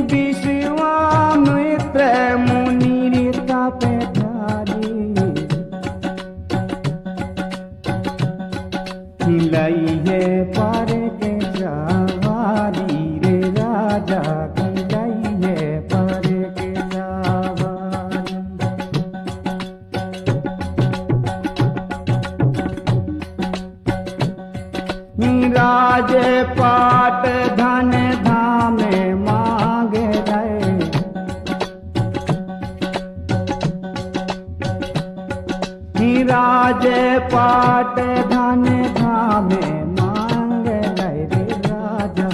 विश्वामित्र मुनि तपे धारी, लई है पर के सवारी रे राजा की, लई है पर के सवारी। राजपाट धन धाम मांगे गए, राजपाट धन धाम मांगे गए रे राजा,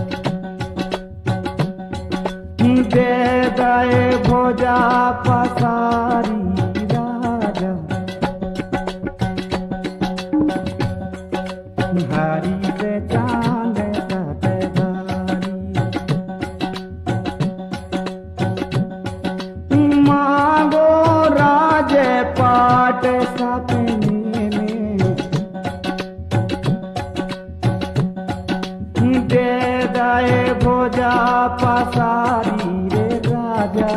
दे गए भोजा पसारी राजा, हरी से चांद सतधारी, मांगो राजपाट सपने में, दे गए भोजा पसारी रे राजा,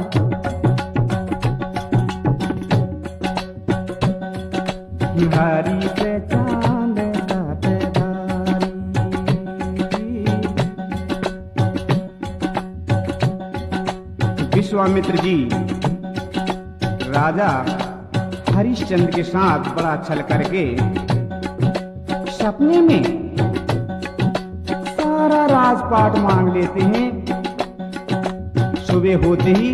हरी से चांद सतधारी। विश्वामित्र जी राजा हरिश्चंद्र के साथ बड़ा छल करके सपने में सारा राजपाट मांग लेते हैं। सुबह होते ही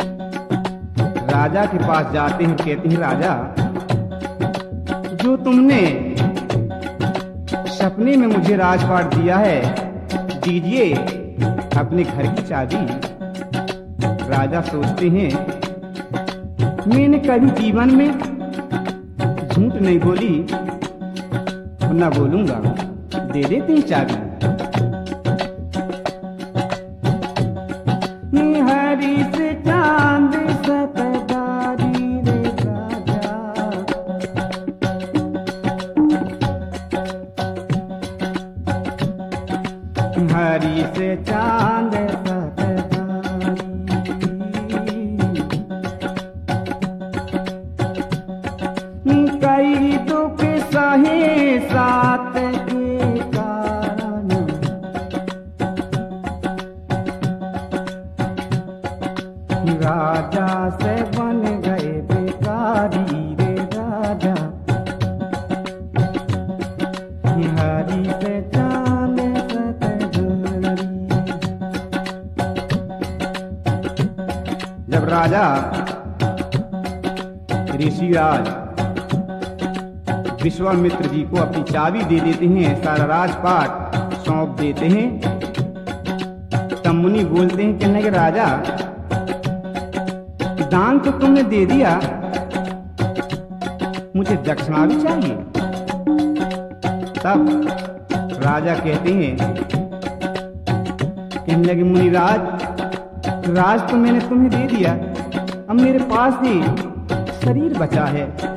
राजा के पास जाते हैं, कहते हैं राजा जो तुमने सपने में मुझे राजपाट दिया है, दीजिए अपने घर की चाबी। राजा सोचते हैं मैंने कभी जीवन में झूठ नहीं बोली, न बोलूंगा, दे देते हैं चाबी। हरी से चांद सतधारी रे राजा, हरी से चांद सतधारी, कई दुख सहे साथ के कारण, राजा से बन गए बेकारी रे राजा, हरी से चांद सतधारी। जब राजा ऋषिराज विश्वामित्र जी को अपनी चाबी दे देते हैं, सारा राजपाट सौंप देते हैं, तब मुनि बोलते हैं, कहने के राजा दान तो तुमने दे दिया, मुझे दक्षिणा भी चाहिए। तब राजा कहते हैं, कहने लगे मुनिराज, राज तो मैंने तुम्हें दे दिया, अब मेरे पास ही शरीर बचा है,